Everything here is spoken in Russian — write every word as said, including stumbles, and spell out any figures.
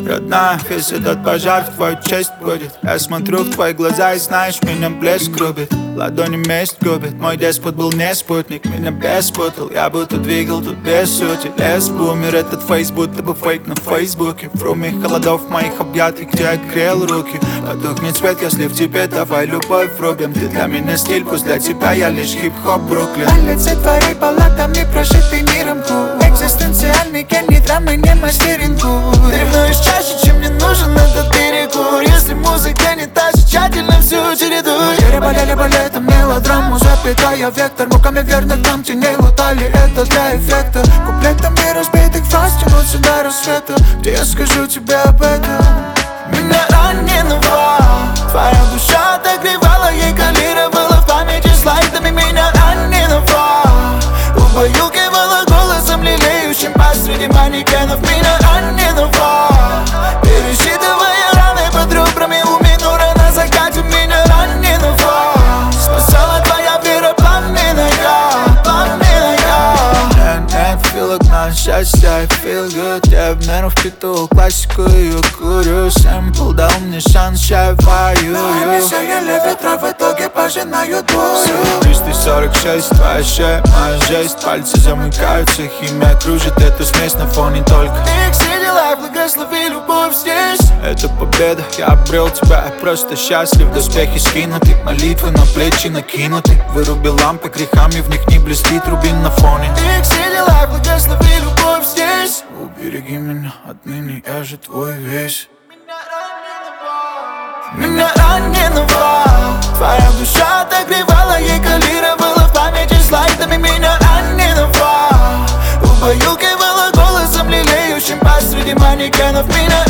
Родная, весь этот пожар в твою честь будет. Я смотрю в твои глаза и знаешь, меня блеск рубит. Ладони месть губит. Мой деспот был не спутник, меня беспутал. Я будто двигал тут без сути. Лес бумер, этот фейс будто бы фейк на фейсбуке. В руме холодов моих объятий, где я грел руки. Потухнет свет, если в тебе, давай любовь врубим. Ты для меня стиль, пусть для тебя я лишь хип-хоп Бруклин. Олицетворей палатами, прожитый миром круг. Экзистенциальный гений драмы, не мастерингу. Ты ревнуешь чаще, чем мне нужен этот перекур. Если музыка не та же, тщательно всю чередуй. Переболели балетом, мелодраму, запятая вектор. Муками верных нам теней лутали, это для эффекта. Куплетами разбитых фраз тянут сюда рассвета. Где я скажу тебе об этом? Меня раненого твоя душа отогревала, ей калировала в памяти слайдами. Меня раненого убаюкивала голосом лелеющим посреди манекенов. Меня раненого пересчитывая раны под ребрами у минора на закате. Меня раненого спасала твоя вера пламенная, пламенная. Нет, нет, филок на счастье, I feel good. Я в меру впитывал классику, ее курю. Сэмпл дал мне шанс, чай воюю. Обещали ветра, в итоге пожинают бурю. триста сорок шесть, твоя шея, моя жесть. Пальцы замыкаются, химия кружит эту смесь на фоне только. Ты все дела, благослови любовь здесь. Это победа, я обрел тебя, я просто счастлив. Доспехи скинуты, молитвы на плечи накинуты. Вырубил лампы, грехами в них не блестит рубин на фоне. Ты все дела, благослови любовь здесь. Убереги меня отныне, я же твой весь. Меня раненого твоя душа отогревала, ей калировала в памяти слайдами. Меня раненого убаюкивала голосом лелеющим посреди манекенов. Меня